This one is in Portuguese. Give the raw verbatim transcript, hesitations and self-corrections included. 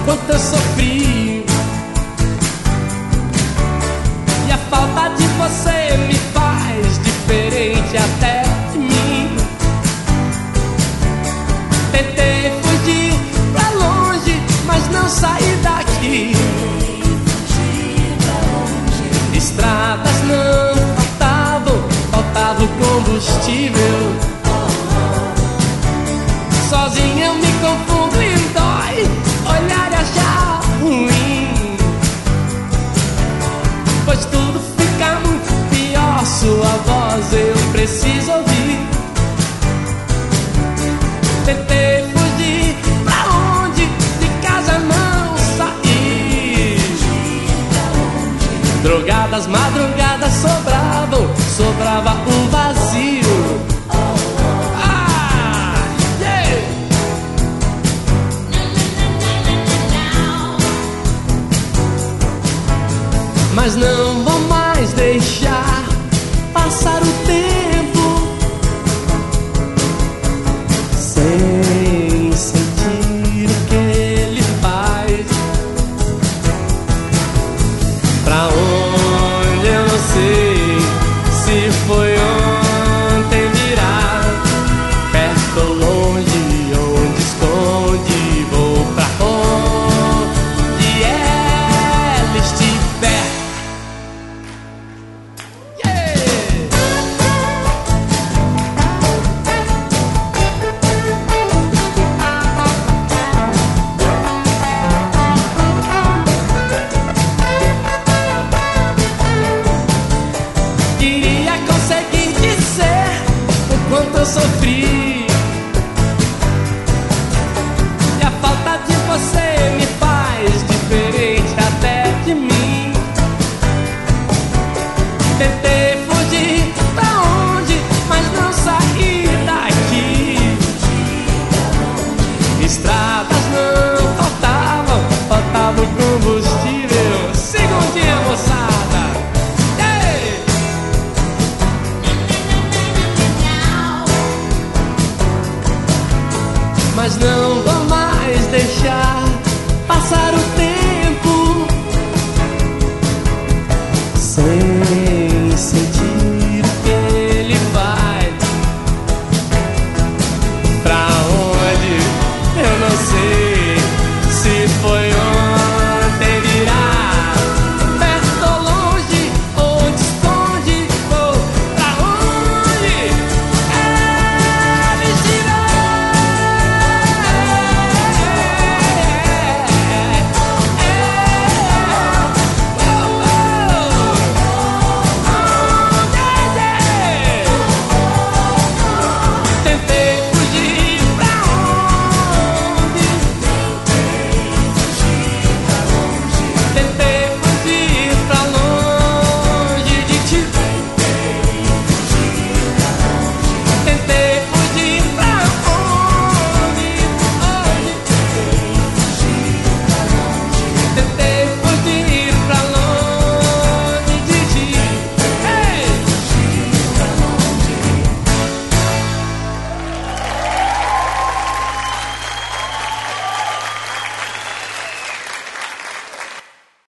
quanto eu sofri. E a falta de você me faz diferente até de mim. Tentei fugir pra longe, mas não saí daqui. Estradas não faltavam, faltava o combustível. Sozinho eu me confundo e dói olhar e achar ruim, pois tudo fica muito pior. Sua voz eu preciso ouvir. Tentei fugir pra onde de casa não sair. Drogadas, madrugadas sobravam, sobrava um vazio. Ah, yeah! Mas não vou mais deixar passar o tempo sem sentir o que ele faz. Pra onde eu não sei, se foi ontem virá, perto ou longe, onde esconde, vou pra onde ela estiver. Queria conseguir dizer o quanto eu sofri. E a falta de você me faz diferente até de mim. Tentei fugir pra onde, mas não saí daqui. Estradas não faltavam, faltava o combustível. Segundinha, moçada. Ei! Mas não vou